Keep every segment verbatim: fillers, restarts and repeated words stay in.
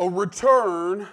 A return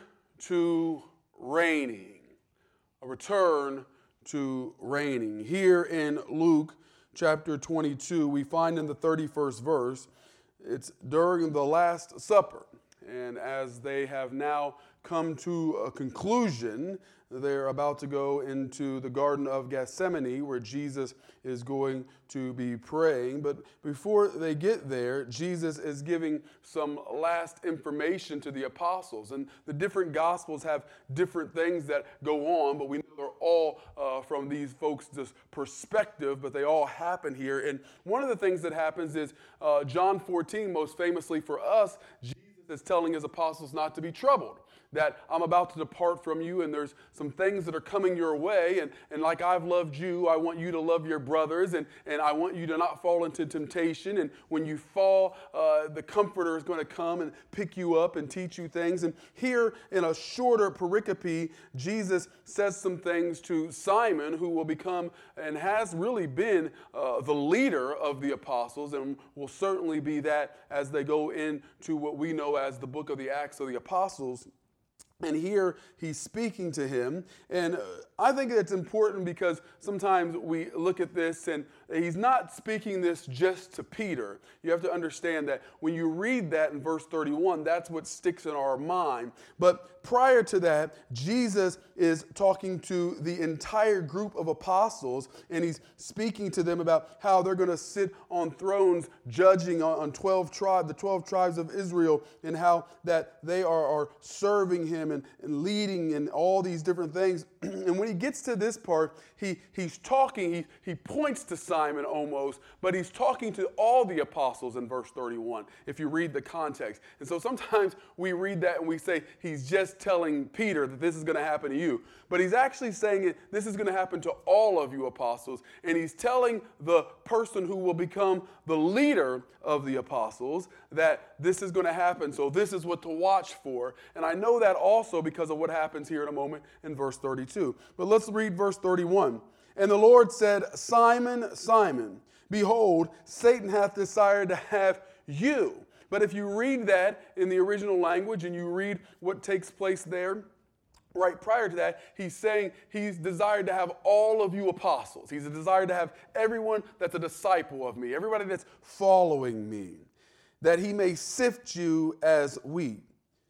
to reigning. A return to reigning. Here in Luke chapter twenty-two, we find in the thirty-first verse, it's during the Last Supper. And as they have now come to a conclusion, they're about to go into the Garden of Gethsemane where Jesus is going to be praying. But before they get there, Jesus is giving some last information to the apostles. And the different gospels have different things that go on, but we know they're all uh, from these folks' perspective, but they all happen here. And one of the things that happens is uh, John fourteen, most famously for us, Jesus is telling his apostles not to be troubled. That I'm about to depart from you and there's some things that are coming your way. And, and like I've loved you, I want you to love your brothers. And, and I want you to not fall into temptation. And when you fall, uh, the Comforter is going to come and pick you up and teach you things. And here in a shorter pericope, Jesus says some things to Simon, who will become and has really been uh, the leader of the apostles and will certainly be that as they go into what we know as the book of the Acts of the Apostles. And here he's speaking to him. And I think it's important because sometimes we look at this and he's not speaking this just to Peter. You have to understand that when you read that in verse thirty-one, that's what sticks in our mind. But prior to that, Jesus is talking to the entire group of apostles, and he's speaking to them about how they're going to sit on thrones judging on, on twelve tribes, the twelve tribes of Israel, and how that they are, are serving him and, and leading and all these different things. And when he gets to this part, he, he's talking, he, he points to Simon almost, but he's talking to all the apostles in verse thirty-one, if you read the context. And so sometimes we read that and we say he's just telling Peter that this is going to happen to you. But he's actually saying it, this is going to happen to all of you apostles. And he's telling the person who will become the leader of the apostles that this is going to happen. So this is what to watch for. And I know that also because of what happens here in a moment in verse thirty-two. But let's read verse thirty-one. And the Lord said, Simon, Simon, behold, Satan hath desired to have you. But if you read that in the original language and you read what takes place there, right prior to that, he's saying he's desired to have all of you apostles. He's desired to have everyone that's a disciple of me, everybody that's following me, that he may sift you as wheat.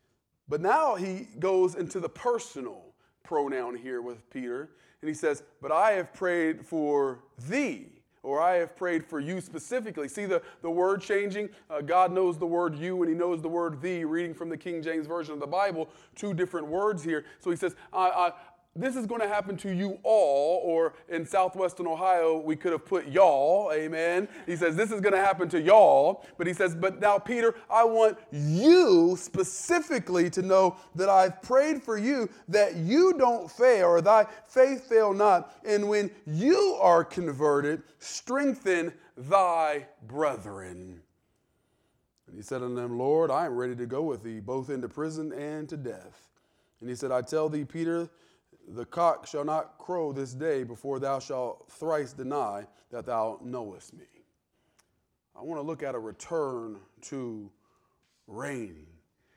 But now he goes into the personal pronoun here with Peter, and he says, but I have prayed for thee, or I have prayed for you specifically. See the, the word changing? Uh, God knows the word you and he knows the word thee, reading from the King James Version of the Bible, two different words here. So he says, I, I, this is going to happen to you all, or in southwestern Ohio, we could have put y'all, amen. He says, this is going to happen to y'all. But he says, but now, Peter, I want you specifically to know that I've prayed for you that you don't fail, or thy faith fail not. And when you are converted, strengthen thy brethren. And he said unto them, Lord, I am ready to go with thee, both into prison and to death. And he said, I tell thee, Peter, the cock shall not crow this day before thou shalt thrice deny that thou knowest me. I want to look at a return to reigning.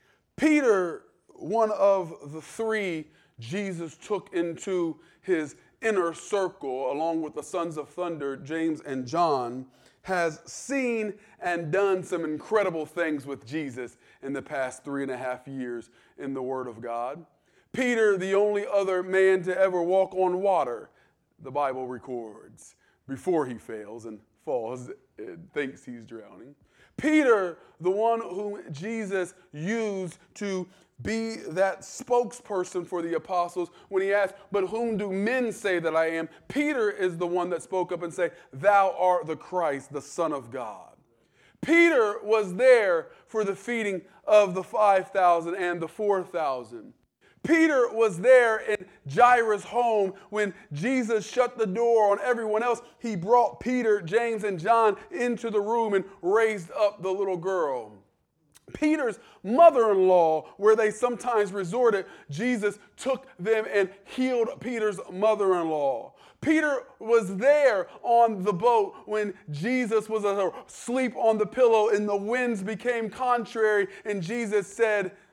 Peter, one of the three Jesus took into his inner circle, along with the sons of thunder, James and John, has seen and done some incredible things with Jesus in the past three and a half years in the Word of God. Peter, the only other man to ever walk on water, the Bible records, before he fails and falls and thinks he's drowning. Peter, the one whom Jesus used to be that spokesperson for the apostles when he asked, but whom do men say that I am? Peter is the one that spoke up and said, thou art the Christ, the Son of God. Peter was there for the feeding of the five thousand and the four thousand. Peter was there in Jairus' home when Jesus shut the door on everyone else. He brought Peter, James, and John into the room and raised up the little girl. Peter's mother-in-law, where they sometimes resorted, Jesus took them and healed Peter's mother-in-law. Peter was there on the boat when Jesus was asleep on the pillow and the winds became contrary and Jesus said,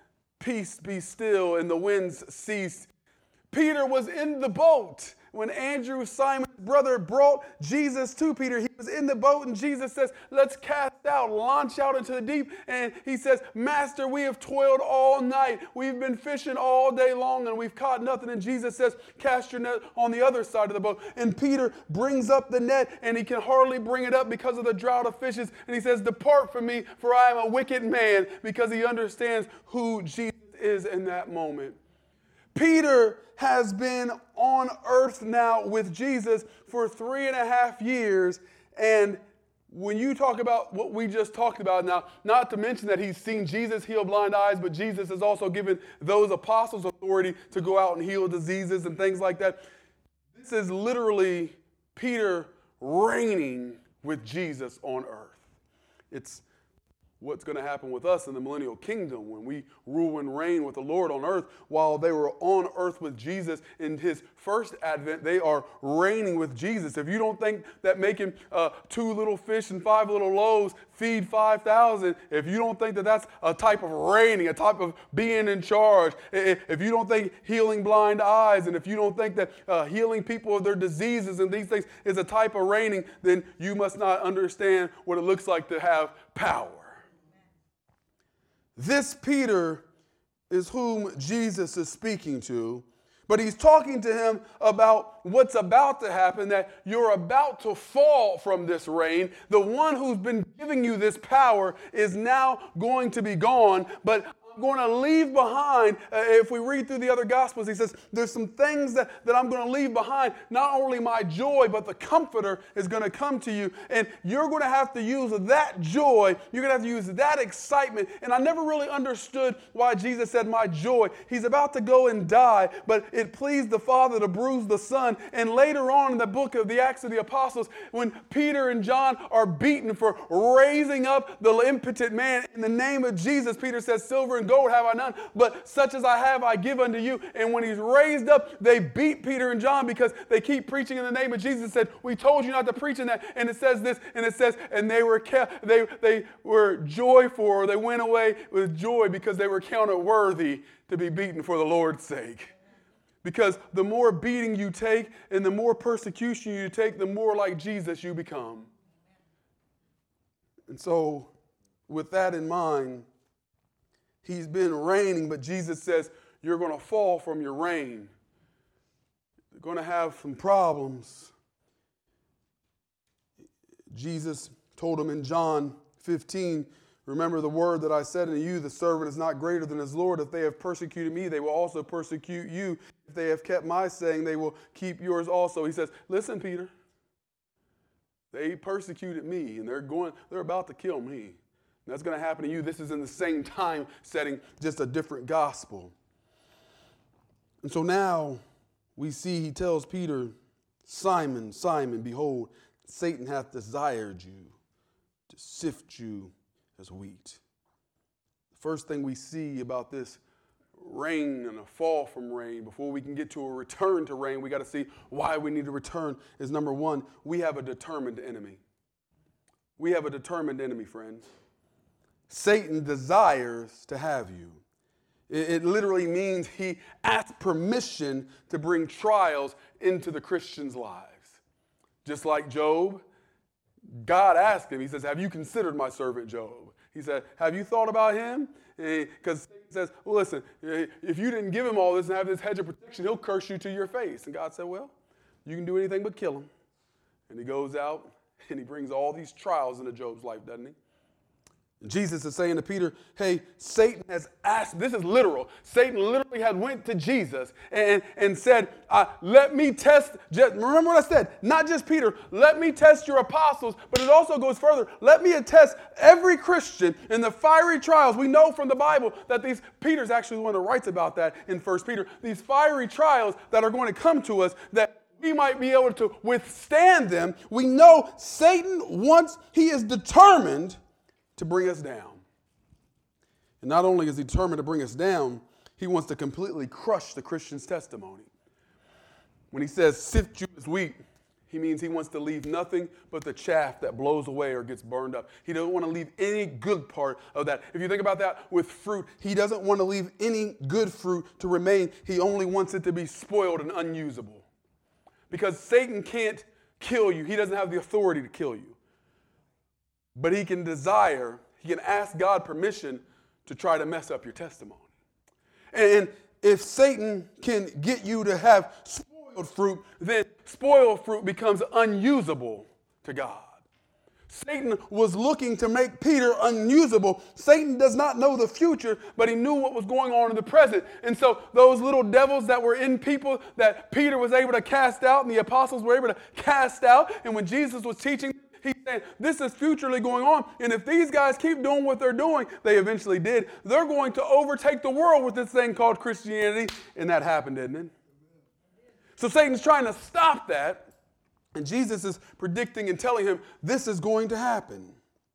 peace be still, and the winds ceased. Peter was in the boat when Andrew, Simon's brother, brought Jesus to Peter. He was in the boat, and Jesus says, let's cast out, launch out into the deep. And he says, Master, we have toiled all night. We've been fishing all day long, and we've caught nothing. And Jesus says, cast your net on the other side of the boat. And Peter brings up the net, and he can hardly bring it up because of the drought of fishes. And he says, depart from me, for I am a wicked man, because he understands who Jesus is in that moment. Peter has been on earth now with Jesus for three and a half years. And when you talk about what we just talked about now, not to mention that he's seen Jesus heal blind eyes, but Jesus has also given those apostles authority to go out and heal diseases and things like that. This is literally Peter reigning with Jesus on earth. It's what's going to happen with us in the millennial kingdom when we rule and reign with the Lord on earth. While they were on earth with Jesus in his first advent, they are reigning with Jesus. If you don't think that making uh, two little fish and five little loaves feed five thousand, if you don't think that that's a type of reigning, a type of being in charge, if you don't think healing blind eyes, and if you don't think that uh, healing people of their diseases and these things is a type of reigning, then you must not understand what it looks like to have power. This Peter is whom Jesus is speaking to, but he's talking to him about what's about to happen, that you're about to fall from this reign. The one who's been giving you this power is now going to be gone, but I'm going to leave behind. Uh, if we read through the other Gospels, he says, there's some things that, that I'm going to leave behind. Not only my joy, but the Comforter is going to come to you. And you're going to have to use that joy. You're going to have to use that excitement. And I never really understood why Jesus said my joy. He's about to go and die, but it pleased the Father to bruise the Son. And later on in the book of the Acts of the Apostles, when Peter and John are beaten for raising up the impotent man in the name of Jesus, Peter says, silver and gold have I none, but such as I have I give unto you. And when he's raised up, they beat Peter and John because they keep preaching in the name of Jesus. Said, we told you not to preach in that. And it says this, and it says, and they were kept, they they were joyful, or they went away with joy because they were counted worthy to be beaten for the Lord's sake. Because the more beating you take and the more persecution you take, the more like Jesus you become. And so, with that in mind, he's been reigning, but Jesus says, you're going to fall from your reign. You're going to have some problems. Jesus told him in John fifteen, remember the word that I said unto you, the servant is not greater than his Lord. If they have persecuted me, they will also persecute you. If they have kept my saying, they will keep yours also. He says, listen, Peter, they persecuted me, and they're going, they're about to kill me. That's going to happen to you. This is in the same time setting, just a different gospel. And so now we see he tells Peter, Simon, Simon, behold, Satan hath desired you to sift you as wheat. The first thing we see about this reign and a fall from reign, before we can get to a return to reign, we got to see why we need to return, is number one, we have a determined enemy. We have a determined enemy, friends. Satan desires to have you. It, it literally means he asks permission to bring trials into the Christian's lives. Just like Job, God asked him, he says, have you considered my servant Job? He said, have you thought about him? Because Satan says, well, listen, if you didn't give him all this and have this hedge of protection, he'll curse you to your face. And God said, well, you can do anything but kill him. And he goes out and he brings all these trials into Job's life, doesn't he? Jesus is saying to Peter, hey, Satan has asked, this is literal. Satan literally had went to Jesus and, and said, uh, let me test, just, remember what I said, not just Peter, let me test your apostles, but it also goes further. Let me test every Christian in the fiery trials. We know from the Bible that these, Peter's actually the one that writes about that in First Peter, these fiery trials that are going to come to us, that we might be able to withstand them. We know Satan, once he is determined to bring us down. And not only is he determined to bring us down, he wants to completely crush the Christian's testimony. When he says, sift you as wheat, He means he wants to leave nothing but the chaff that blows away or gets burned up. He doesn't want to leave any good part of that. If you think about that with fruit, he doesn't want to leave any good fruit to remain. He only wants it to be spoiled and unusable. Because Satan can't kill you. He doesn't have the authority to kill you. But he can desire, he can ask God permission to try to mess up your testimony. And if Satan can get you to have spoiled fruit, then spoiled fruit becomes unusable to God. Satan was looking to make Peter unusable. Satan does not know the future, but he knew what was going on in the present. And so those little devils that were in people that Peter was able to cast out and the apostles were able to cast out, and when Jesus was teaching, he's saying, this is futurely going on. And if these guys keep doing what they're doing, they eventually did, they're going to overtake the world with this thing called Christianity. And that happened, didn't it? So Satan's trying to stop that. And Jesus is predicting and telling him this is going to happen.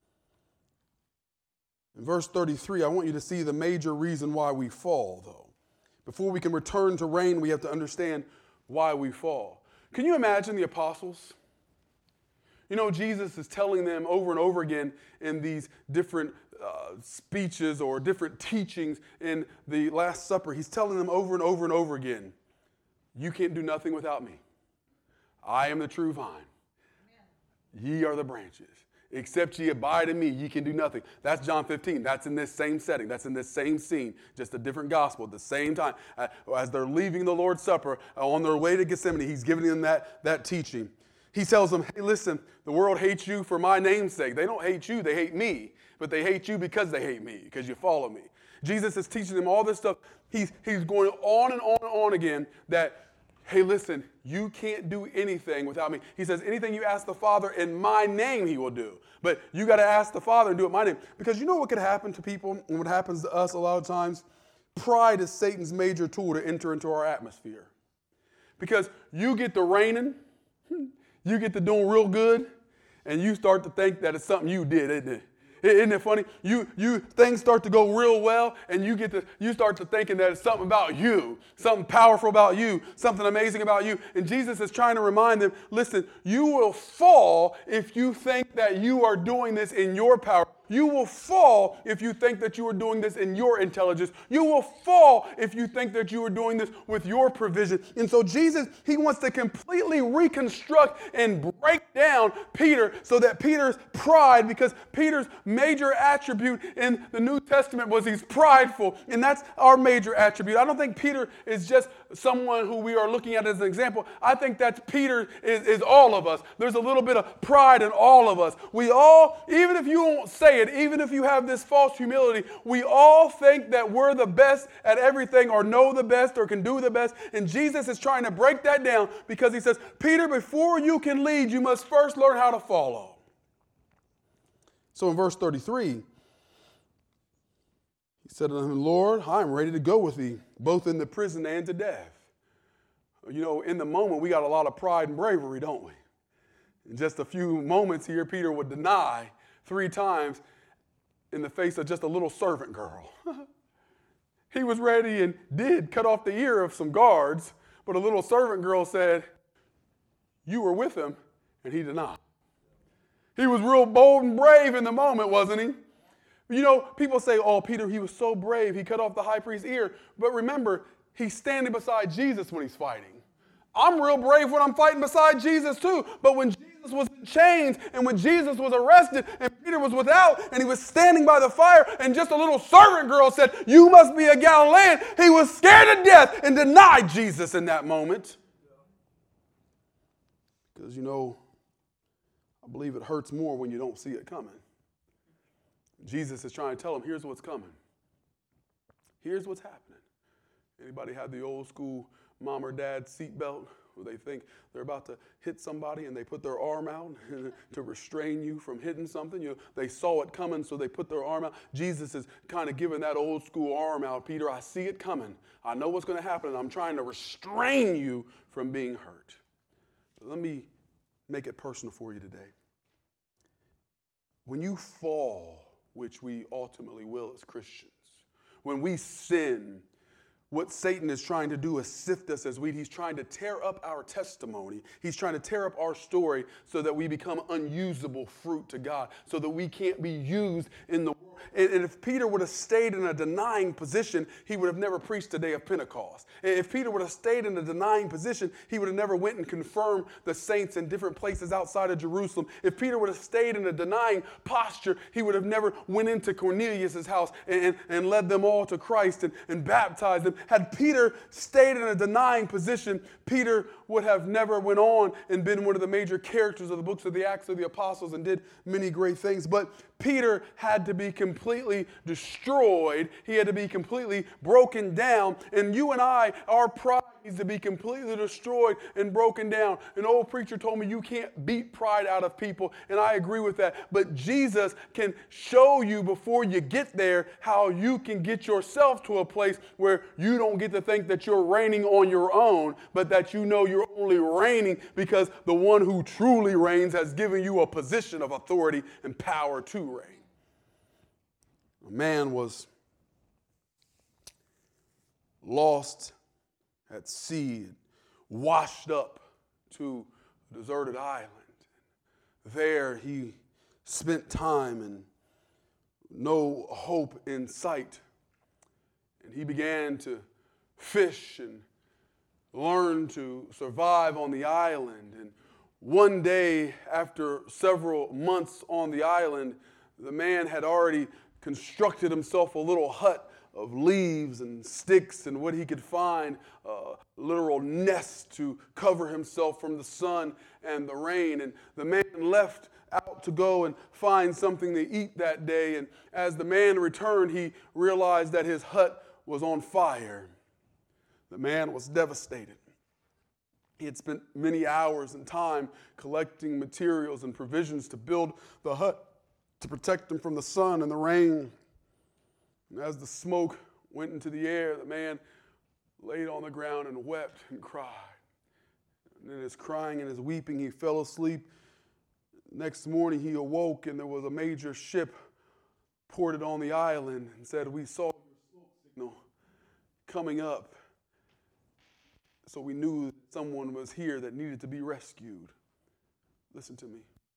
In verse thirty-three, I want you to see the major reason why we fall, though. Before we can return to reign, we have to understand why we fall. Can you imagine the apostles? You know, Jesus is telling them over and over again in these different uh, speeches or different teachings in the Last Supper. He's telling them over and over and over again, you can't do nothing without me. I am the true vine. Amen. Ye are the branches. Except ye abide in me, ye can do nothing. That's John fifteen. That's in this same setting. That's in this same scene. Just a different gospel at the same time. Uh, as they're leaving the Lord's Supper, uh, on their way to Gethsemane, he's giving them that, that teaching. He tells them, hey, listen, the world hates you for my name's sake. They don't hate you, they hate me. But they hate you because they hate me, because you follow me. Jesus is teaching them all this stuff. He's, he's going on and on and on again that, hey, listen, you can't do anything without me. He says, anything you ask the Father in my name, he will do. But you got to ask the Father and do it in my name. Because you know what could happen to people and what happens to us a lot of times? Pride is Satan's major tool to enter into our atmosphere. Because you get to reigning, you get to doing real good, and you start to think that it's something you did, isn't it? Isn't it funny? You, you, things start to go real well, and you get to, you start to thinking that it's something about you, something powerful about you, something amazing about you. And Jesus is trying to remind them, listen, you will fall if you think that you are doing this in your power. You will fall if you think that you are doing this in your intelligence. You will fall if you think that you are doing this with your provision. And so Jesus, he wants to completely reconstruct and break down Peter so that Peter's pride, because Peter's major attribute in the New Testament was he's prideful, and that's our major attribute. I don't think Peter is just someone who we are looking at as an example. I think that Peter is, is all of us. There's a little bit of pride in all of us. We all, even if you won't say it, even if you have this false humility, we all think that we're the best at everything or know the best or can do the best. And Jesus is trying to break that down because he says, Peter, before you can lead, you must first learn how to follow. So in verse thirty-three, he said to him, Lord, I am ready to go with thee, both in the prison and to death. You know, in the moment, we got a lot of pride and bravery, don't we? In just a few moments here, Peter would deny three times in the face of just a little servant girl. He was ready and did cut off the ear of some guards, but a little servant girl said, you were with him, and he denied. He was real bold and brave in the moment, wasn't he? You know, people say, oh, Peter, he was so brave. He cut off the high priest's ear. But remember, he's standing beside Jesus when he's fighting. I'm real brave when I'm fighting beside Jesus too. But when Jesus was in chains and when Jesus was arrested and Peter was without and he was standing by the fire and just a little servant girl said, you must be a Galilean, he was scared to death and denied Jesus in that moment. Because, you know, I believe it hurts more when you don't see it coming. Jesus is trying to tell him, here's what's coming. Here's what's happening. Anybody have the old school mom or dad seatbelt where they think they're about to hit somebody and they put their arm out to restrain you from hitting something? You know, they saw it coming, so they put their arm out. Jesus is kind of giving that old school arm out. Peter, I see it coming. I know what's going to happen, and I'm trying to restrain you from being hurt. But let me make it personal for you today. When you fall, which we ultimately will as Christians, when we sin, what Satan is trying to do is sift us as wheat. He's trying to tear up our testimony. He's trying to tear up our story so that we become unusable fruit to God, so that we can't be used in the world. And, and if Peter would have stayed in a denying position, he would have never preached the day of Pentecost. And if Peter would have stayed in a denying position, he would have never went and confirmed the saints in different places outside of Jerusalem. If Peter would have stayed in a denying posture, he would have never went into Cornelius' house and, and, and led them all to Christ and, and baptized them. Had Peter stayed in a denying position, Peter would have never went on and been one of the major characters of the books of the Acts of the Apostles and did many great things. But Peter had to be completely destroyed. He had to be completely broken down. And you and I, our pride needs to be completely destroyed and broken down. An old preacher told me you can't beat pride out of people, and I agree with that. But Jesus can show you before you get there how you can get yourself to a place where you don't get to think that you're reigning on your own, but that you know you're only reigning because the one who truly reigns has given you a position of authority and power to reign. A man was lost at sea, washed up to a deserted island. There he spent time and no hope in sight. And he began to fish and learn to survive on the island. And one day, after several months on the island, the man had already constructed himself a little hut of leaves and sticks and what he could find, a literal nest to cover himself from the sun and the rain. And the man left out to go and find something to eat that day. And as the man returned, he realized that his hut was on fire. The man was devastated. He had spent many hours and time collecting materials and provisions to build the hut to protect him from the sun and the rain. And as the smoke went into the air, the man laid on the ground and wept and cried. And in his crying and his weeping, he fell asleep. Next morning, he awoke, and there was a major ship ported on the island and said, "We saw your smoke signal coming up." So we knew that someone was here that needed to be rescued. Listen to me.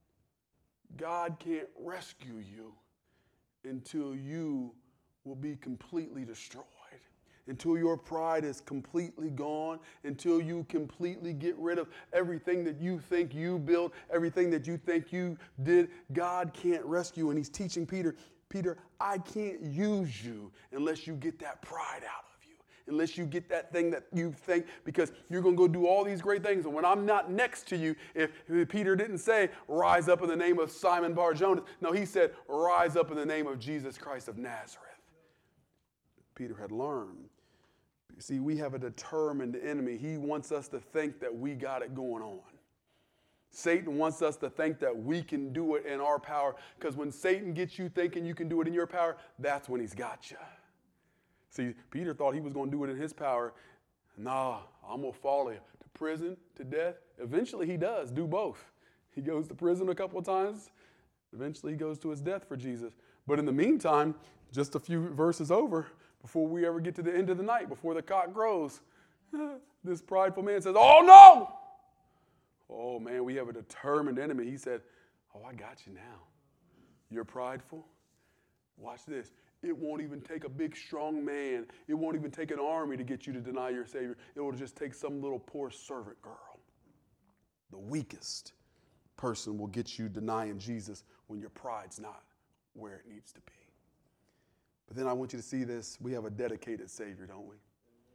God can't rescue you until you will be completely destroyed, until your pride is completely gone, until you completely get rid of everything that you think you built, everything that you think you did. God can't rescue. And he's teaching Peter, Peter, I can't use you unless you get that pride out of you, unless you get that thing that you think, because you're going to go do all these great things. And when I'm not next to you, if, if Peter didn't say, rise up in the name of Simon Bar-Jonas. No, he said, rise up in the name of Jesus Christ of Nazareth. Peter had learned. You see, we have a determined enemy. He wants us to think that we got it going on. Satan wants us to think that we can do it in our power, because when Satan gets you thinking you can do it in your power, that's when he's got you. See, Peter thought he was going to do it in his power. Nah, I'm going to follow you to prison, to death. Eventually he does do both. He goes to prison a couple of times. Eventually he goes to his death for Jesus. But in the meantime, just a few verses over, before we ever get to the end of the night, before the cock crows, this prideful man says, oh no! Oh man, we have a determined enemy. He said, oh, I got you now. You're prideful? Watch this. It won't even take a big, strong man. It won't even take an army to get you to deny your Savior. It will just take some little poor servant girl. The weakest person will get you denying Jesus when your pride's not where it needs to be. But then I want you to see this. We have a dedicated Savior, don't we?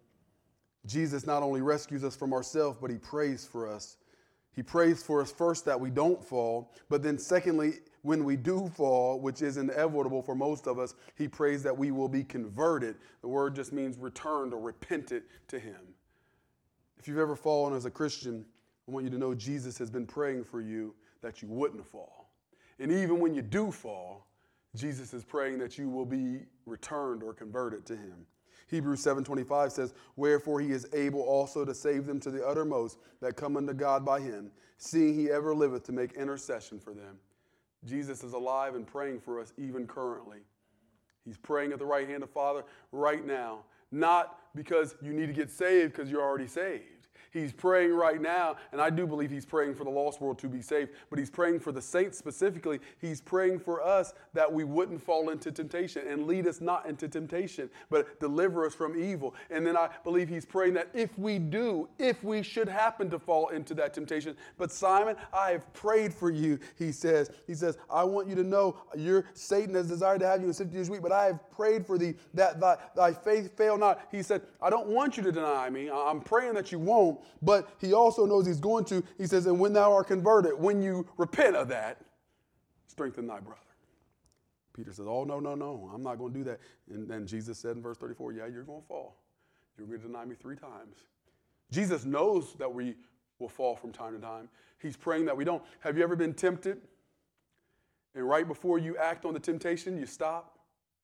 Jesus not only rescues us from ourselves, but he prays for us. He prays for us first that we don't fall, but then secondly, when we do fall, which is inevitable for most of us, he prays that we will be converted. The word just means returned or repented to him. If you've ever fallen as a Christian, I want you to know Jesus has been praying for you that you wouldn't fall. And even when you do fall, Jesus is praying that you will be returned or converted to him. Hebrews seven twenty-five says, wherefore he is able also to save them to the uttermost that come unto God by him, seeing he ever liveth to make intercession for them. Jesus is alive and praying for us even currently. He's praying at the right hand of Father right now, not because you need to get saved because you're already saved. He's praying right now, and I do believe he's praying for the lost world to be saved, but he's praying for the saints specifically. He's praying for us that we wouldn't fall into temptation, and lead us not into temptation, but deliver us from evil. And then I believe he's praying that if we do, if we should happen to fall into that temptation, but Simon, I have prayed for you, he says. He says, I want you to know your Satan has desired to have you in fifty years week, but I have prayed for thee that thy, thy faith fail not. He said, I don't want you to deny me. I'm praying that you won't. But he also knows he's going to. He says, and when thou art converted, when you repent of that, strengthen thy brother. Peter says, oh, no, no, no, I'm not going to do that. And then Jesus said in verse thirty-four, yeah, you're going to fall. You're going to deny me three times. Jesus knows that we will fall from time to time. He's praying that we don't. Have you ever been tempted? And right before you act on the temptation, you stop?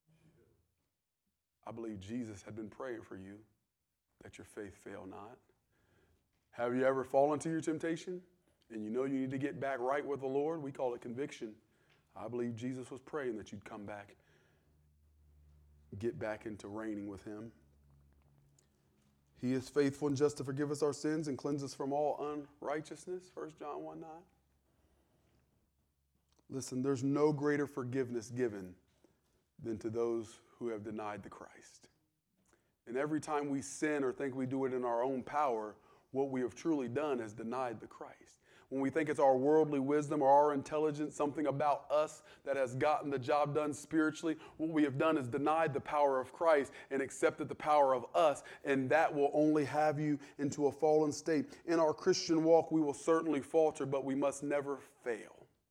I believe Jesus had been praying for you that your faith fail not. Have you ever fallen to your temptation and you know you need to get back right with the Lord? We call it conviction. I believe Jesus was praying that you'd come back, get back into reigning with him. He is faithful and just to forgive us our sins and cleanse us from all unrighteousness, First John one nine. Listen, there's no greater forgiveness given than to those who have denied the Christ. And every time we sin or think we do it in our own power, what we have truly done is denied the Christ. When we think it's our worldly wisdom or our intelligence, something about us that has gotten the job done spiritually, what we have done is denied the power of Christ and accepted the power of us, and that will only have you into a fallen state. In our Christian walk, we will certainly falter, but we must never fail.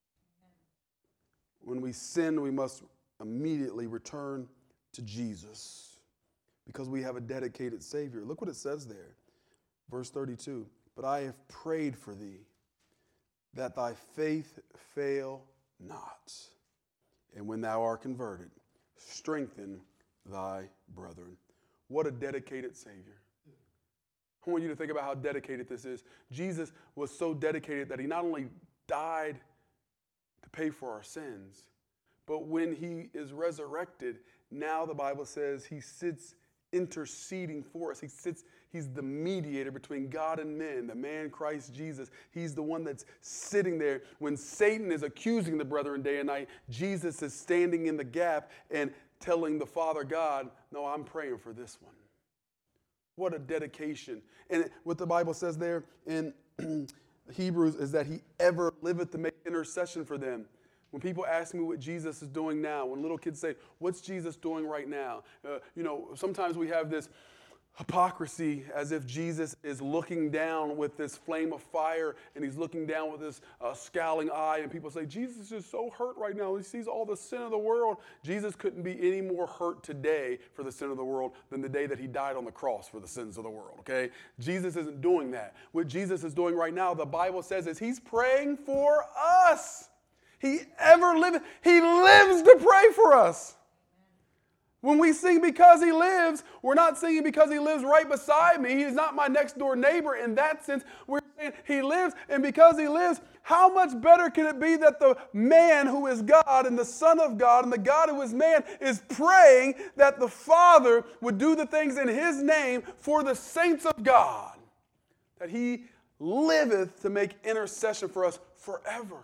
When we sin, we must immediately return to Jesus because we have a dedicated Savior. Look what it says there. Verse thirty-two, but I have prayed for thee, that thy faith fail not. And when thou art converted, strengthen thy brethren. What a dedicated Savior. I want you to think about how dedicated this is. Jesus was so dedicated that he not only died to pay for our sins, but when he is resurrected, now the Bible says he sits interceding for us. He sits, he's the mediator between God and men, the man Christ Jesus. He's the one that's sitting there. When Satan is accusing the brethren day and night, Jesus is standing in the gap and telling the Father God, no, I'm praying for this one. What a dedication. And what the Bible says there in Hebrews is that he ever liveth to make intercession for them. When people ask me what Jesus is doing now, when little kids say, what's Jesus doing right now? Uh, you know, sometimes we have this hypocrisy as if Jesus is looking down with this flame of fire and he's looking down with this uh, scowling eye, and people say, Jesus is so hurt right now. He sees all the sin of the world. Jesus couldn't be any more hurt today for the sin of the world than the day that he died on the cross for the sins of the world, okay? Jesus isn't doing that. What Jesus is doing right now, the Bible says, is he's praying for us. He ever lived, he lives to pray for us. When we sing because he lives, we're not singing because he lives right beside me. He's not my next door neighbor. In that sense, we're saying he lives, and because he lives, how much better can it be that the man who is God and the Son of God and the God who is man is praying that the Father would do the things in his name for the saints of God, that he liveth to make intercession for us forever.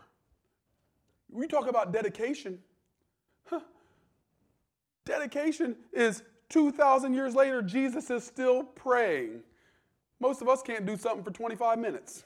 We talk about dedication. Huh. Dedication is two thousand years later, Jesus is still praying. Most of us can't do something for twenty-five minutes.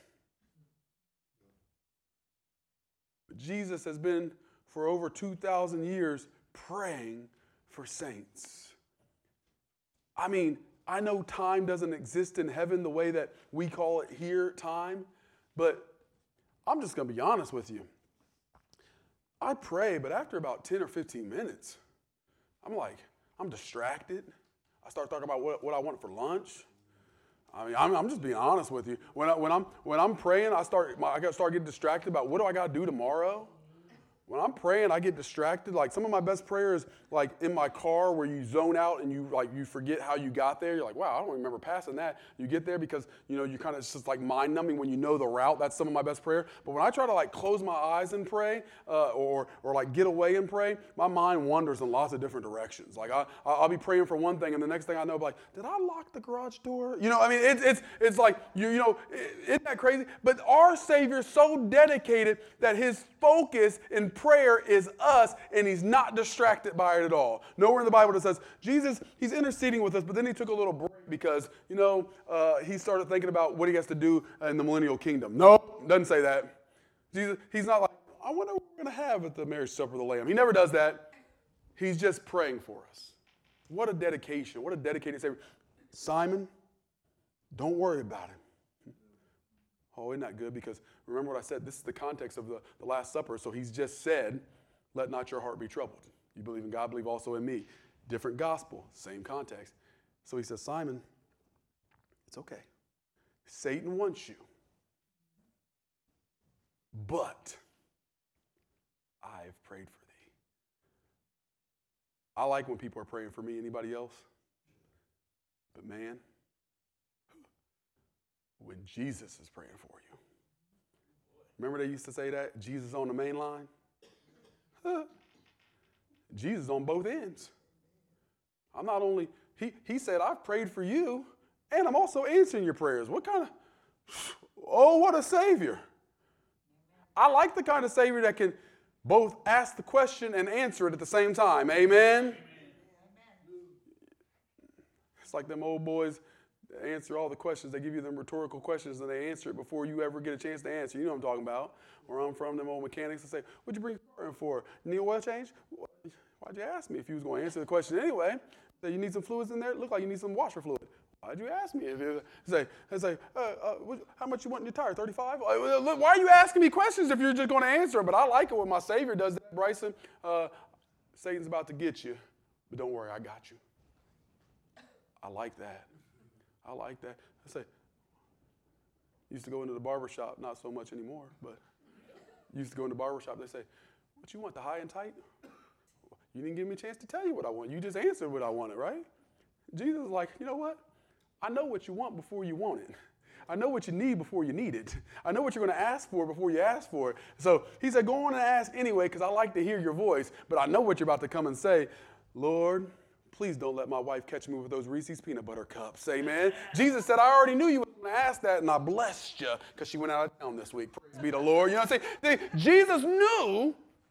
But Jesus has been for over two thousand years praying for saints. I mean, I know time doesn't exist in heaven the way that we call it here, time, but I'm just going to be honest with you. I pray, but after about ten or fifteen minutes, I'm like, I'm distracted. I start talking about what, what I want for lunch. I mean, I'm, I'm just being honest with you. When, I, when, I'm, when I'm praying, I start, I start getting distracted about what do I got to do tomorrow? When I'm praying, I get distracted. Like some of my best prayers, like in my car where you zone out and you like you forget how you got there. You're like, wow, I don't remember passing that. You get there because, you know, you kind of, it's just like mind numbing when you know the route. That's some of my best prayer. But when I try to like close my eyes and pray uh, or or like get away and pray, my mind wanders in lots of different directions. Like I, I'll be praying for one thing and the next thing I know, I'm like, did I lock the garage door? You know, I mean, it's it's it's like, you, you know, isn't that crazy? But our Savior is so dedicated that his focus in prayer is us, and he's not distracted by it at all. Nowhere in the Bible that says, Jesus, he's interceding with us, but then he took a little break because, you know, uh, he started thinking about what he has to do in the millennial kingdom. No, doesn't say that. Jesus, he's not like, I wonder what we're going to have at the marriage supper of the Lamb. He never does that. He's just praying for us. What a dedication. What a dedicated Savior. Simon, don't worry about him. Oh, isn't that good? Because remember what I said, this is the context of the, the Last Supper. So he's just said, let not your heart be troubled. You believe in God, believe also in me. Different gospel, same context. So he says, Simon, it's okay. Satan wants you. But I have prayed for thee. I like when people are praying for me. Anybody else? But man, when Jesus is praying for you. Remember they used to say that? Jesus on the main line? Huh. Jesus on both ends. I'm not only, he, he said, I've prayed for you, and I'm also answering your prayers. What kind of, oh, what a Savior. I like the kind of Savior that can both ask the question and answer it at the same time. Amen? Amen. It's like them old boys answer all the questions. They give you them rhetorical questions and they answer it before you ever get a chance to answer. You know what I'm talking about. Where I'm from, them old mechanics that say, what'd you bring the car in for? Need oil change? Why'd you ask me if you was going to answer the question anyway? Say, you need some fluids in there? It look like you need some washer fluid. Why'd you ask me? If it, say, say uh, uh, how much you want in your tire? thirty-five? Why are you asking me questions if you're just going to answer them? But I like it when my Savior does that, Bryson. Uh, Satan's about to get you, but don't worry, I got you. I like that. I like that. I say, used to go into the barber shop, not so much anymore, but used to go in the barber shop. They say, what you want, the high and tight? You didn't give me a chance to tell you what I want. You just answered what I wanted, right? Jesus is like, you know what? I know what you want before you want it. I know what you need before you need it. I know what you're going to ask for before you ask for it. So he said, go on and ask anyway, because I like to hear your voice, but I know what you're about to come and say. Lord, please don't let my wife catch me with those Reese's peanut butter cups. Amen. Jesus said, I already knew you were going to ask that, and I blessed you because she went out of town this week. Praise be the Lord. You know what I'm saying? Jesus knew.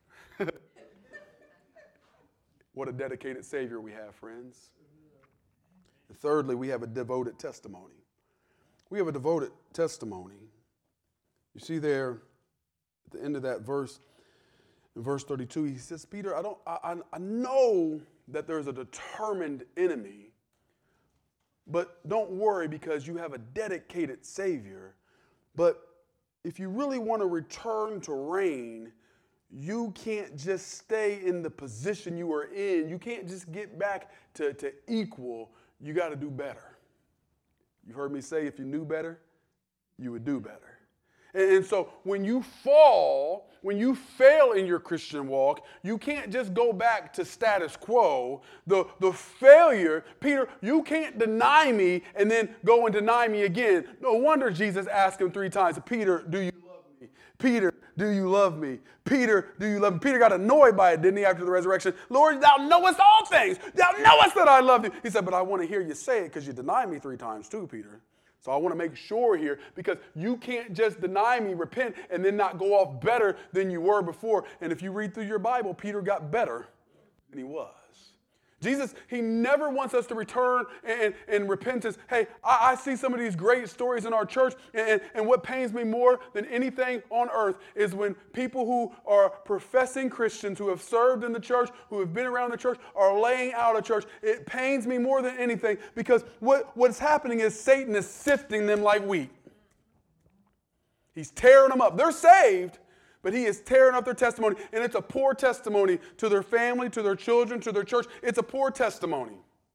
What a dedicated Savior we have, friends. And thirdly, we have a devoted testimony. We have a devoted testimony. You see there at the end of that verse, in verse thirty-two, he says, Peter, I don't, I, I know that there's a determined enemy, but don't worry because you have a dedicated Savior. But if you really want to return to reign, you can't just stay in the position you were in. You can't just get back to, to equal. You got to do better. You heard me say if you knew better, you would do better. And so when you fall, when you fail in your Christian walk, you can't just go back to status quo. The, the failure, Peter, you can't deny me and then go and deny me again. No wonder Jesus asked him three times, Peter, do you love me? Peter, do you love me? Peter, do you love me? Peter got annoyed by it, didn't he, after the resurrection? Lord, thou knowest all things. Thou knowest that I love you. He said, but I want to hear you say it because you denied me three times too, Peter. So I want to make sure here because you can't just deny me, repent, and then not go off better than you were before. And if you read through your Bible, Peter got better than he was. Jesus, he never wants us to return in, in repentance. Hey, I, I see some of these great stories in our church, and, and what pains me more than anything on earth is when people who are professing Christians, who have served in the church, who have been around the church, are laying out of church. It pains me more than anything because what, what's happening is Satan is sifting them like wheat. He's tearing them up. They're saved, but he is tearing up their testimony, and it's a poor testimony to their family, to their children, to their church. It's a poor testimony.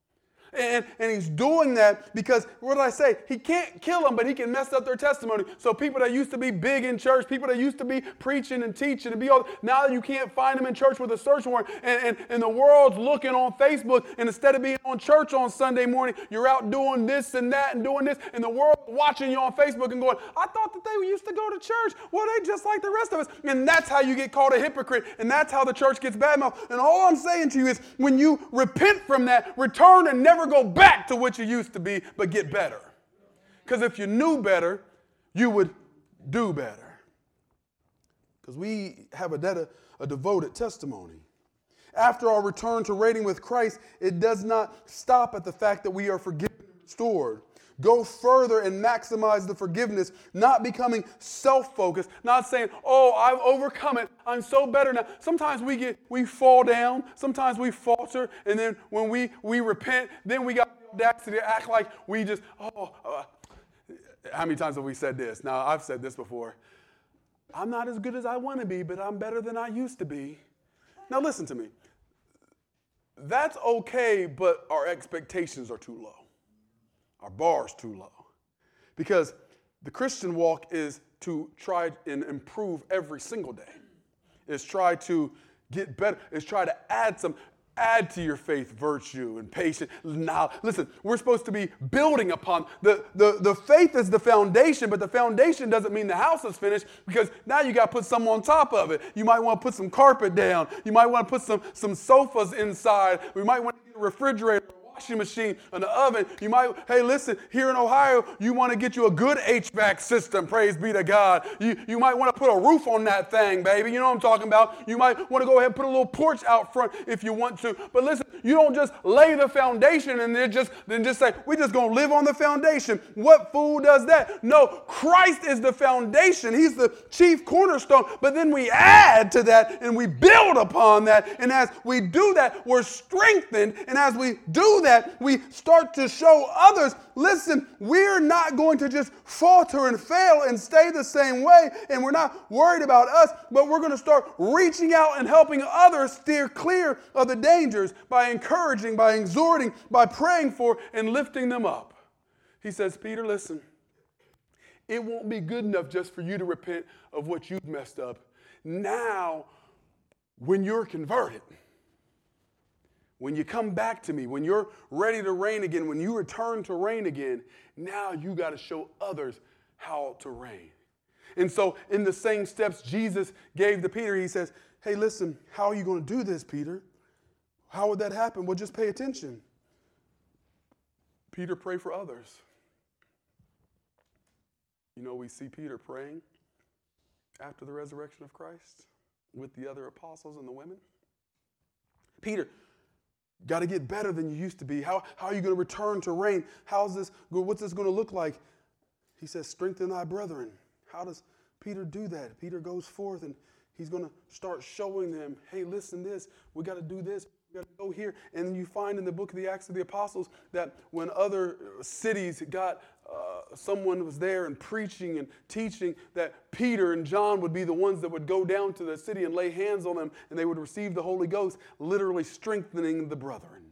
And, and he's doing that because, what did I say? He can't kill them, but he can mess up their testimony. So people that used to be big in church, people that used to be preaching and teaching and be all, now you can't find them in church with a search warrant. And, and, and the world's looking on Facebook, and instead of being on church on Sunday morning, you're out doing this and that and doing this, and the world watching you on Facebook and going, I thought that they used to go to church. Well, they just like the rest of us. And that's how you get called a hypocrite, and that's how the church gets badmouthed. And all I'm saying to you is, when you repent from that, return and never go back to what you used to be, but get better. Because if you knew better, you would do better. Because we have a, de- a devoted testimony. After our return to reigning with Christ, it does not stop at the fact that we are forgiven and restored. Go further and maximize the forgiveness, not becoming self-focused, not saying, oh, I've overcome it, I'm so better now. Sometimes we get, we fall down, sometimes we falter, and then when we, we repent, then we got the audacity to act like we just, oh, uh, how many times have we said this? Now, I've said this before. I'm not as good as I want to be, but I'm better than I used to be. Now, listen to me. That's okay, but our expectations are too low. Our bar's too low. Because the Christian walk is to try and improve every single day. It's try to get better. It's try to add some, add to your faith virtue and patience. Now, listen, we're supposed to be building upon. The, the, the faith is the foundation, but the foundation doesn't mean the house is finished, because now you got to put some on top of it. You might want to put some carpet down. You might want to put some, some sofas inside. We might want to get a refrigerator, washing machine, and the oven. You might, hey, listen, here in Ohio, you want to get you a good H V A C system, praise be to God. You, you might want to put a roof on that thing, baby. You know what I'm talking about. You might want to go ahead and put a little porch out front if you want to. But listen, you don't just lay the foundation and then just, then just say, we're just going to live on the foundation. What fool does that? No, Christ is the foundation. He's the chief cornerstone. But then we add to that and we build upon that. And as we do that, we're strengthened. And as we do that, we start to show others, listen, we're not going to just falter and fail and stay the same way, and we're not worried about us, but we're going to start reaching out and helping others steer clear of the dangers by encouraging, by exhorting, by praying for, and lifting them up. He says, Peter, listen, it won't be good enough just for you to repent of what you've messed up. Now, when you're converted, when you come back to me, when you're ready to reign again, when you return to reign again, now you got to show others how to reign. And so in the same steps Jesus gave to Peter, he says, hey, listen, how are you going to do this, Peter? How would that happen? Well, just pay attention. Peter, pray for others. You know, we see Peter praying after the resurrection of Christ with the other apostles and the women. Peter, got to get better than you used to be. How, how are you going to return to reign? How's this, what's this going to look like? He says, strengthen thy brethren. How does Peter do that? Peter goes forth and he's going to start showing them, hey, listen this, we got to do this, we got to go here. And then you find in the book of the Acts of the Apostles that when other cities got, uh, someone was there and preaching and teaching, that Peter and John would be the ones that would go down to the city and lay hands on them, and they would receive the Holy Ghost, literally strengthening the brethren.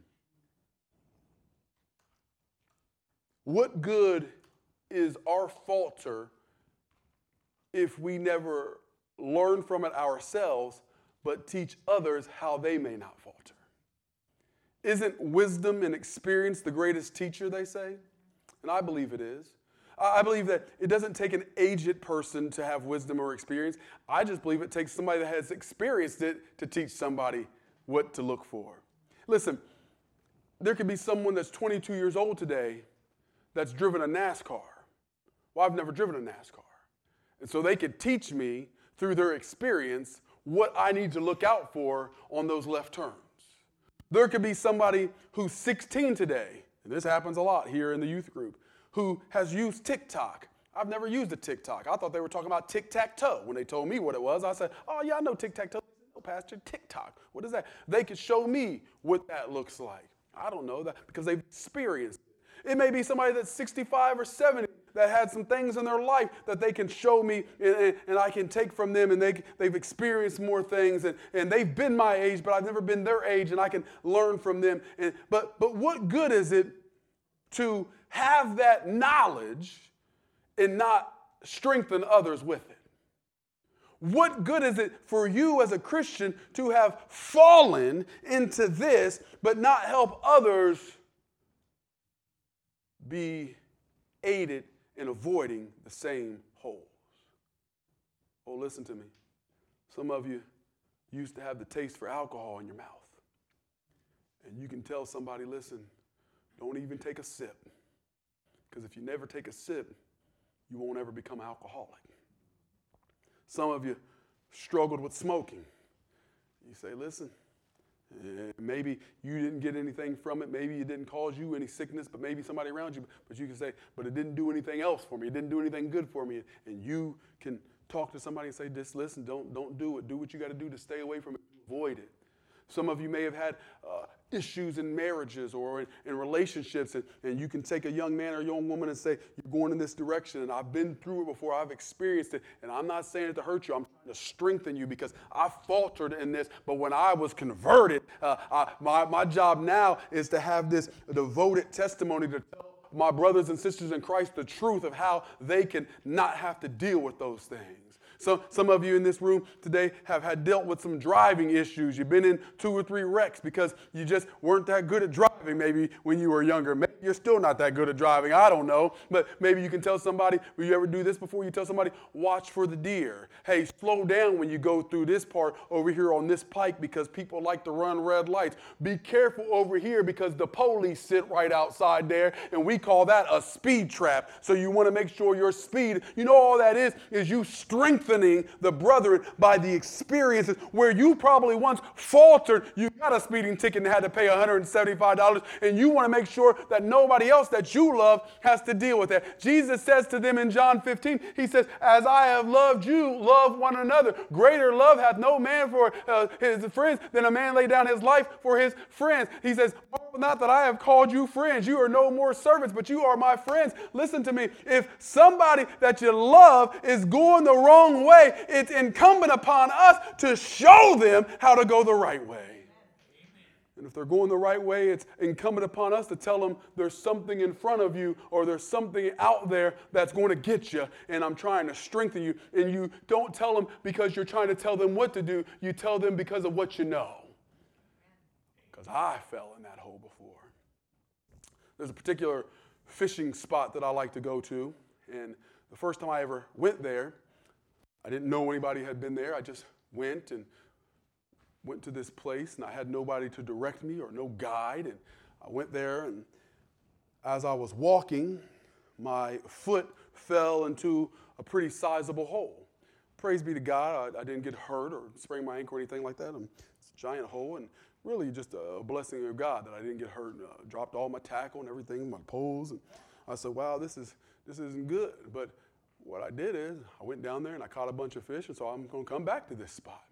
What good is our falter if we never learn from it ourselves, but teach others how they may not falter? Isn't wisdom and experience the greatest teacher, they say? And I believe it is. I believe that it doesn't take an aged person to have wisdom or experience. I just believe it takes somebody that has experienced it to teach somebody what to look for. Listen, there could be someone that's twenty-two years old today that's driven a NASCAR. Well, I've never driven a NASCAR. And so they could teach me through their experience what I need to look out for on those left turns. There could be somebody who's sixteen today, and this happens a lot here in the youth group, who has used TikTok. I've never used a TikTok. I thought they were talking about tic-tac-toe. When they told me what it was, I said, oh, yeah, I know tic-tac-toe. No, Pastor, TikTok. What is that? They could show me what that looks like. I don't know that because they've experienced it. It may be somebody that's sixty-five or seventy that had some things in their life that they can show me and, and I can take from them, and they, they've experienced more things, and, and they've been my age, but I've never been their age, and I can learn from them. And, but, but what good is it to have that knowledge and not strengthen others with it? What good is it for you as a Christian to have fallen into this but not help others be aided in avoiding the same holes? Oh, listen to me. Some of you used to have the taste for alcohol in your mouth. And you can tell somebody, listen, don't even take a sip. Because if you never take a sip, you won't ever become alcoholic. Some of you struggled with smoking. You say, listen, eh, maybe you didn't get anything from it. Maybe it didn't cause you any sickness, but maybe somebody around you. But you can say, but it didn't do anything else for me. It didn't do anything good for me. And you can talk to somebody and say, just listen, don't, don't do it. Do what you got to do to stay away from it. Avoid it. Some of you may have had uh, issues in marriages or in, in relationships, and, and you can take a young man or young woman and say, you're going in this direction, and I've been through it before, I've experienced it, and I'm not saying it to hurt you, I'm trying to strengthen you because I faltered in this, but when I was converted, uh, I, my, my job now is to have this devoted testimony to tell my brothers and sisters in Christ the truth of how they can not have to deal with those things. So, some of you in this room today have had dealt with some driving issues. You've been in two or three wrecks because you just weren't that good at driving maybe when you were younger. Maybe you're still not that good at driving. I don't know. But maybe you can tell somebody, will you ever do this before? You tell somebody, watch for the deer. Hey, slow down when you go through this part over here on this pike because people like to run red lights. Be careful over here because the police sit right outside there, and we call that a speed trap. So you want to make sure your speed, you know all that is, is you strengthen the brethren by the experiences where you probably once faltered. You got a speeding ticket and had to pay one hundred seventy-five dollars, and you want to make sure that nobody else that you love has to deal with that. Jesus says to them in John fifteen, he says, as I have loved you, love one another. Greater love hath no man for uh, his friends than a man lay down his life for his friends. He says, not that I have called you friends. You are no more servants, but you are my friends. Listen to me. If somebody that you love is going the wrong way, it's incumbent upon us to show them how to go the right way. And if they're going the right way, it's incumbent upon us to tell them there's something in front of you or there's something out there that's going to get you, and I'm trying to strengthen you. And you don't tell them because you're trying to tell them what to do. You tell them because of what you know. Because I fell in that hole before. There's a particular fishing spot that I like to go to, and the first time I ever went there, I didn't know anybody had been there. I just went and went to this place, and I had nobody to direct me or no guide, and I went there, and as I was walking, my foot fell into a pretty sizable hole. Praise be to God, I, I didn't get hurt or sprain my ankle or anything like that. It's a giant hole, and really just a blessing of God that I didn't get hurt. Uh, dropped all my tackle and everything, my poles, and I said, wow, this is this isn't good. But what I did is I went down there and I caught a bunch of fish, and so I'm going to come back to this spot.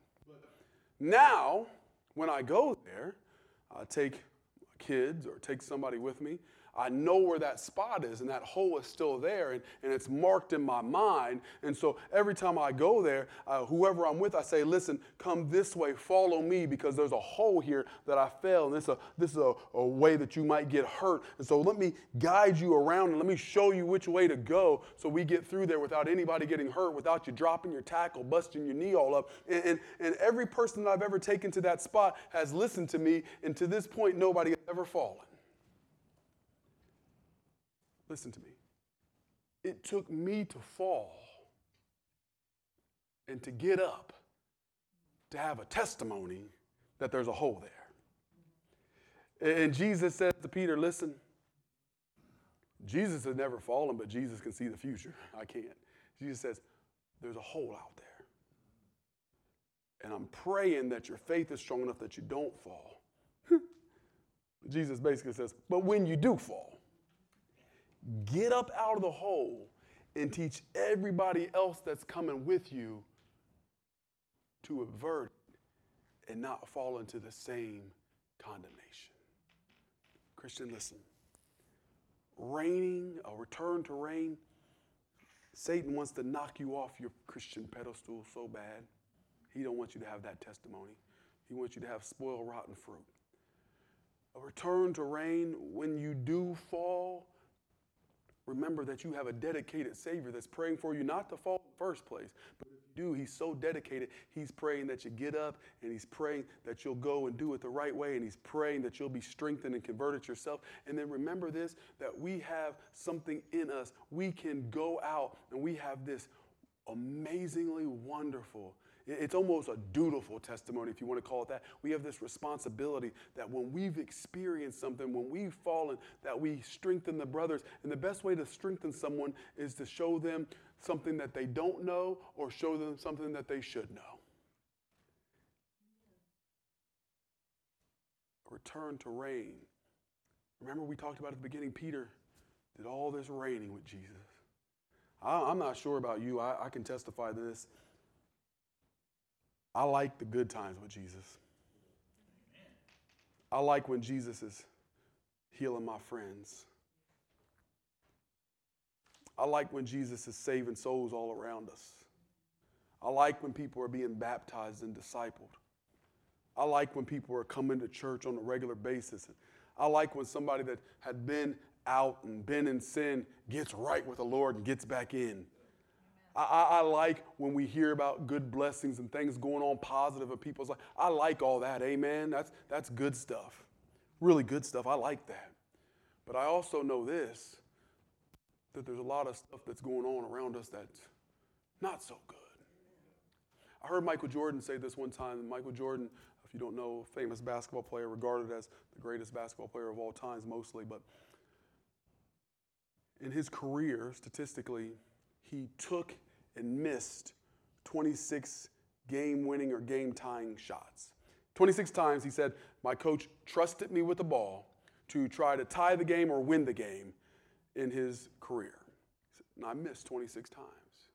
Now, when I go there, I take kids or take somebody with me. I know where that spot is, and that hole is still there, and, and it's marked in my mind. And so every time I go there, uh, whoever I'm with, I say, listen, come this way, follow me, because there's a hole here that I fell, and this is, a, this is a, a way that you might get hurt. And so let me guide you around, and let me show you which way to go so we get through there without anybody getting hurt, without you dropping your tackle, busting your knee all up. And, and, and every person that I've ever taken to that spot has listened to me, and to this point, nobody has ever fallen. Listen to me. It took me to fall and to get up to have a testimony that there's a hole there. And Jesus said to Peter, listen, Jesus has never fallen, but Jesus can see the future. I can't. Jesus says, there's a hole out there. And I'm praying that your faith is strong enough that you don't fall. Jesus basically says, but when you do fall, get up out of the hole and teach everybody else that's coming with you to avert it and not fall into the same condemnation. Christian, listen. Reigning, a return to reign, Satan wants to knock you off your Christian pedestal so bad. He don't want you to have that testimony. He wants you to have spoiled, rotten fruit. A return to reign. When you do fall, remember that you have a dedicated Savior that's praying for you not to fall in the first place. But if you do, he's so dedicated, he's praying that you get up, and he's praying that you'll go and do it the right way, and he's praying that you'll be strengthened and converted yourself. And then remember this, that we have something in us. We can go out, and we have this amazingly wonderful, it's almost a dutiful testimony, if you want to call it that. We have this responsibility that when we've experienced something, when we've fallen, that we strengthen the brothers. And the best way to strengthen someone is to show them something that they don't know or show them something that they should know. A return to reign. Remember we talked about at the beginning, Peter did all this reigning with Jesus. I, I'm not sure about you. I, I can testify to this. I like the good times with Jesus. I like when Jesus is healing my friends. I like when Jesus is saving souls all around us. I like when people are being baptized and discipled. I like when people are coming to church on a regular basis. I like when somebody that had been out and been in sin gets right with the Lord and gets back in. I, I like when we hear about good blessings and things going on positive in people's life. I like all that, amen? That's, that's good stuff. Really good stuff. I like that. But I also know this, that there's a lot of stuff that's going on around us that's not so good. I heard Michael Jordan say this one time. Michael Jordan, if you don't know, famous basketball player, regarded as the greatest basketball player of all times mostly, but in his career, statistically, he took and missed twenty-six game-winning or game-tying shots. twenty-six times he said, my coach trusted me with the ball to try to tie the game or win the game in his career. He said, and I missed twenty-six times.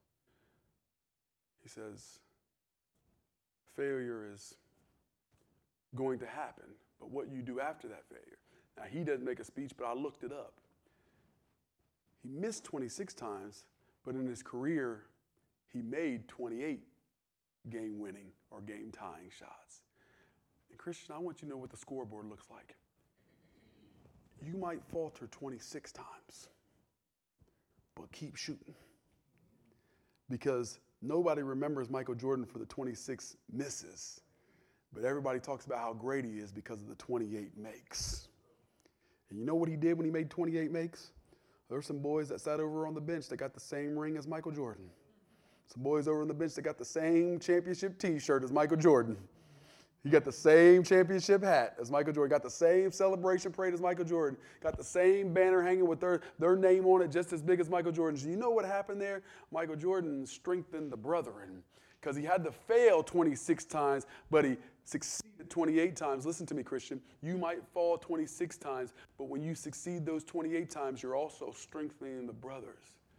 He says, failure is going to happen, but what you do after that failure. Now, he doesn't make a speech, but I looked it up. He missed twenty-six times, but in his career, he made twenty-eight game-winning or game-tying shots. And Christian, I want you to know what the scoreboard looks like. You might falter twenty-six times, but keep shooting. Because nobody remembers Michael Jordan for the twenty-six misses, but everybody talks about how great he is because of the twenty-eight makes. And you know what he did when he made twenty-eight makes? There were some boys that sat over on the bench that got the same ring as Michael Jordan. Some boys over on the bench that got the same championship t-shirt as Michael Jordan. He got the same championship hat as Michael Jordan, got the same celebration parade as Michael Jordan, got the same banner hanging with their, their name on it just as big as Michael Jordan's. You know what happened there? Michael Jordan strengthened the brethren because he had to fail twenty-six times, but he succeeded twenty-eight times. Listen to me, Christian. You might fall twenty-six times, but when you succeed those twenty-eight times, you're also strengthening the brothers.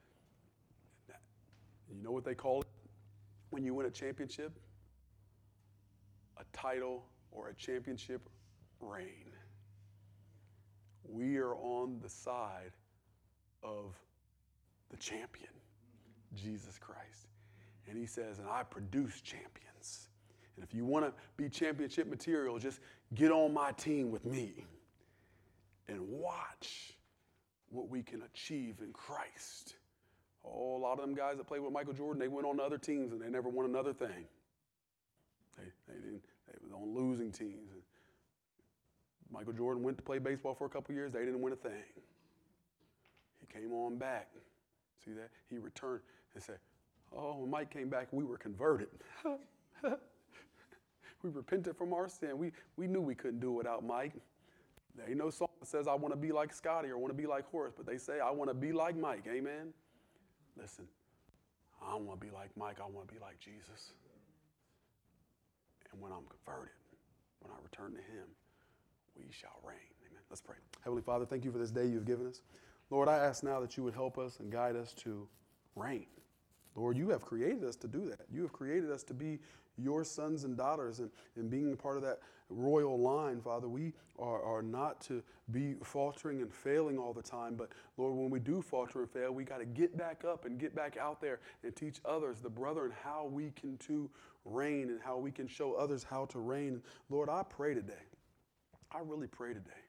You know what they call it when you win a championship? A title or a championship reign. We are on the side of the champion, Jesus Christ. And he says, and I produce champions. And if you want to be championship material, just get on my team with me and watch what we can achieve in Christ. Oh, a lot of them guys that played with Michael Jordan, they went on to other teams and they never won another thing. They, they didn't. They were on losing teams. Michael Jordan went to play baseball for a couple years. They didn't win a thing. He came on back. See that? He returned and said, oh, when Mike came back, we were converted. We repented from our sin. We, we knew we couldn't do it without Mike. There ain't no song that says, I want to be like Scotty or I want to be like Horace, but they say, I want to be like Mike. Amen? Listen, I don't want to be like Mike. I want to be like Jesus. And when I'm converted, when I return to him, we shall reign. Amen. Let's pray. Heavenly Father, thank you for this day you've given us. Lord, I ask now that you would help us and guide us to reign. Lord, you have created us to do that. You have created us to be your sons and daughters, and, and being a part of that royal line, Father, we are, are not to be faltering and failing all the time, but Lord, when we do falter and fail, we got to get back up and get back out there and teach others, the brethren, how we can to reign and how we can show others how to reign. Lord, I pray today, I really pray today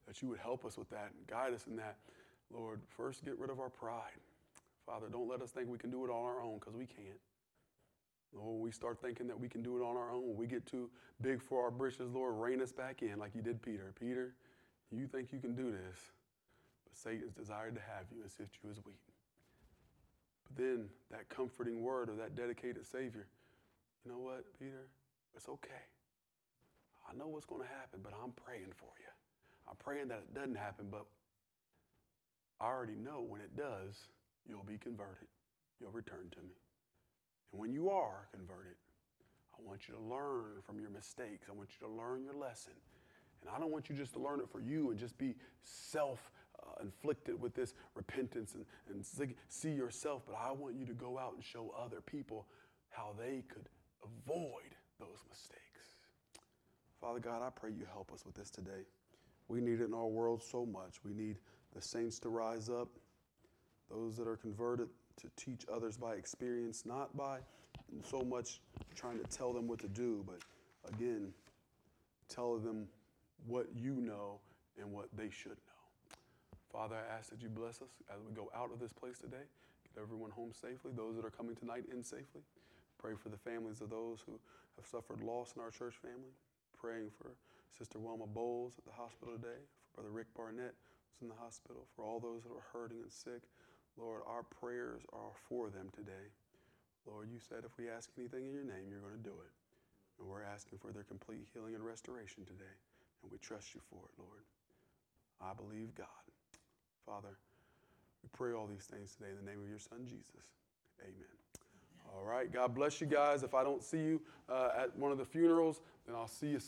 that you would help us with that and guide us in that. Lord, first get rid of our pride. Father, don't let us think we can do it on our own, because we can't. Lord, when we start thinking that we can do it on our own, when we get too big for our britches, Lord, rein us back in like you did Peter. Peter, you think you can do this, but Satan's desired to have you and sift you as wheat. But then that comforting word of that dedicated Savior, you know what, Peter? It's okay. I know what's going to happen, but I'm praying for you. I'm praying that it doesn't happen, but I already know when it does, you'll be converted. You'll return to me. And when you are converted, I want you to learn from your mistakes. I want you to learn your lesson. And I don't want you just to learn it for you and just be self-inflicted uh, with this repentance and, and see yourself, but I want you to go out and show other people how they could avoid those mistakes. Father God, I pray you help us with this today. We need it in our world so much. We need the saints to rise up, those that are converted to teach others by experience, not by so much trying to tell them what to do, but again, tell them what you know and what they should know. Father, I ask that you bless us as we go out of this place today. Get everyone home safely, those that are coming tonight in safely. Pray for the families of those who have suffered loss in our church family. Praying for Sister Wilma Bowles at the hospital today, for Brother Rick Barnett who's in the hospital, for all those that are hurting and sick. Lord, our prayers are for them today. Lord, you said if we ask anything in your name, you're going to do it. And we're asking for their complete healing and restoration today. And we trust you for it, Lord. I believe God. Father, we pray all these things today in the name of your Son, Jesus. Amen. All right. God bless you guys. If I don't see you uh, at one of the funerals, then I'll see you